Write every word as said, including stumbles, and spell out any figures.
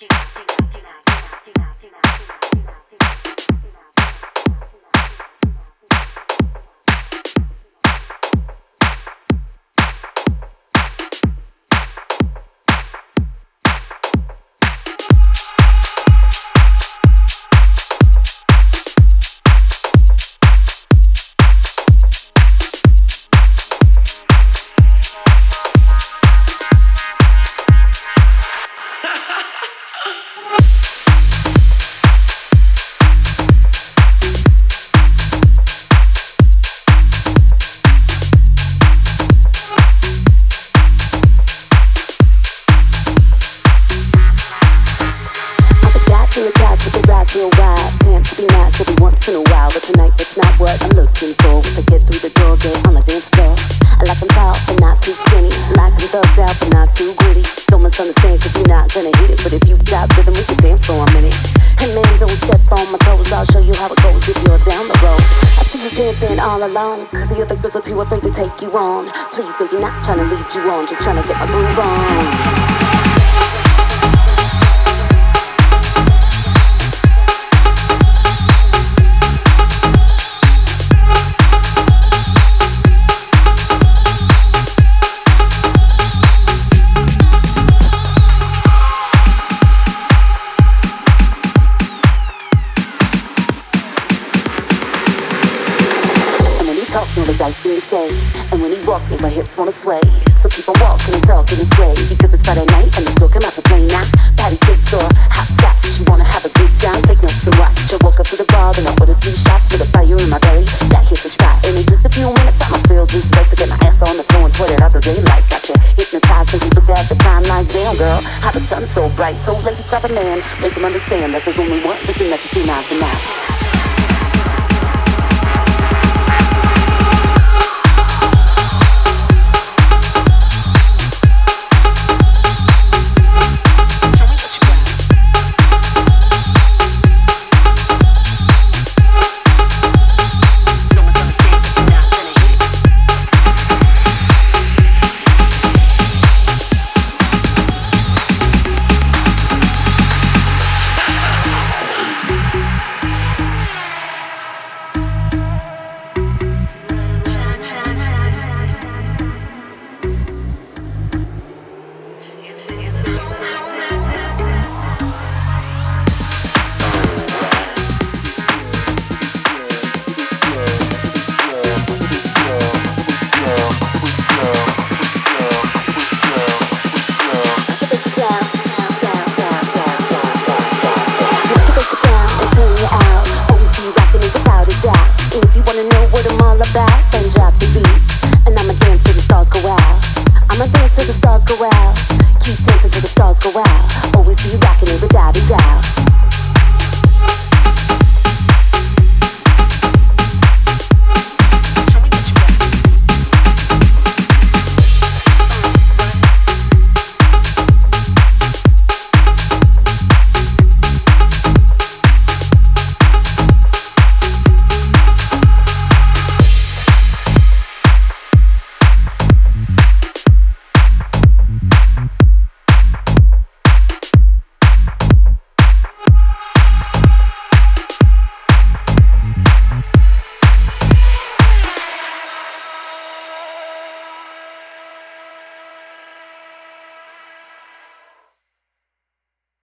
Real wide, tend to be nice every once in a while, but tonight that's not what I'm looking for. Once I get through the door, get on the dance floor. I like them tall but not too skinny, like them thugged out but not too gritty. Don't misunderstand cause you're not gonna hit it, but if you got rhythm we can dance for a minute. Hey man, don't step on my toes, I'll show you how it goes if you're down the road. I see you dancing all alone, cause the other girls are too afraid to take you on. Please baby, not trying to lead you on, just trying to get my groove on. Talk me the right thing to say, and when he walk me, my hips wanna sway. So keep on walking and talking and sway, because it's Friday night and the store come out to play now. Patty cakes or hopscotch, you wanna have a good time, take notes and watch. I woke up to the bar, then I ordered three shots with a fire in my belly. That hit the spot, and in just a few minutes I'ma feel just right to get my ass on the floor and sweat it out the daylight. Gotcha hypnotized, and you look at the time like, damn girl, how the sun's so bright. So ladies, grab a man, make him understand that there's only one person that you came out tonight. I'ma dance till the stars go out. Keep dancing till the stars go out. Always be rocking it without a doubt.